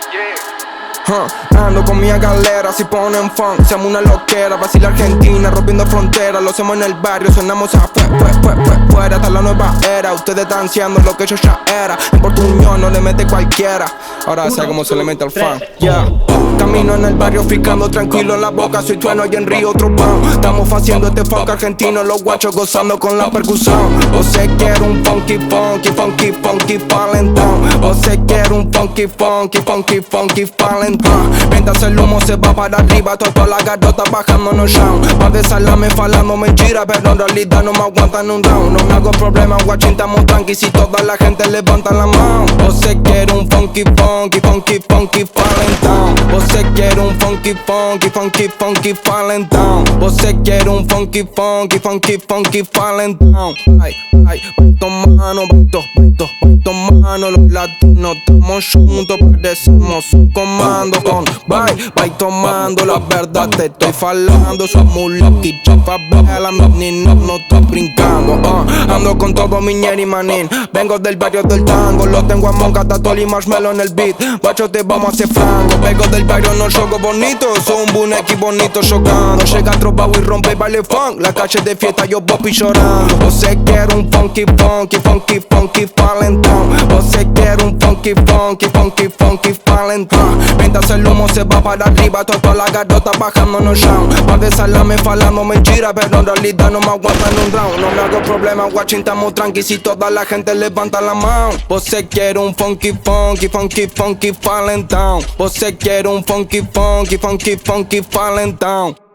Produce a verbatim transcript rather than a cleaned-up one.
Huh. Ando con mi galera, si ponen funk, seamos una loquera. Brasil, Argentina, rompiendo fronteras. Lo hacemos en el barrio, sonamos afuera, fuera, fuera, fuera, fuera. Hasta la nueva era, ustedes danseando lo que yo ya era. En Portuñón no le mete cualquiera. Ahora sé cómo se le mete al funk. Yeah. Camino en el barrio, ficando tranquilo en la boca. Soy trueno y en Río otro pan. Estamos haciendo este funk argentino, los guachos gozando con la percusión. O se quiere un funky, funky, funky, funky, falentón. O se quiere un funky, funky, funky, funky, falentón. Mientras el humo se va para arriba, toda la garota bajándonos down. Pa' de salame falando mentira, pero en realidad no me aguantan un round. No me hago problema, guachín, estamos tranqui si toda la gente levanta la mano. O se quiere un funky, funky, funky, funky, falentón. O se quiere un funky, funky, funky, funky, falentón. O se quiere un funky, funky, funky, funky, falentón. Ay, ay, baito mano, baito, baito, baito mano. Los latinos estamos juntos, parecemos un comando. Con bye, bye tomando, la verdad te estoy falando. Somos lucky, chapa, vela, mis niños no estoy brincando. uh. Ando con todo mi ñeri manín. Vengo del barrio del tango, lo tengo a Monca, Tatol y Marshmello en el beat. Bacho, te vamos a hacer franco. Vengo del barrio, no juego bonito. Soy un bunequi bonito jogando. Llega trovao y rompe y baile funk. La calle de fiesta, yo voy llorando. Você quer un funky, funky, funky, funky, falentón. Você quer un funky, funky, funky, funky, falentón. Mientras el humo se va para arriba, toda la garota bajándonos down. Pa' de salame falando mentira, pero en realidad no me aguantan un round. No me hago problema, guachín, estamos tranqui si toda la gente levanta la mano. Você quiere un funky, funky, funky, funky, falentón. Você quiere un funky, funky, funky, funky, falentón.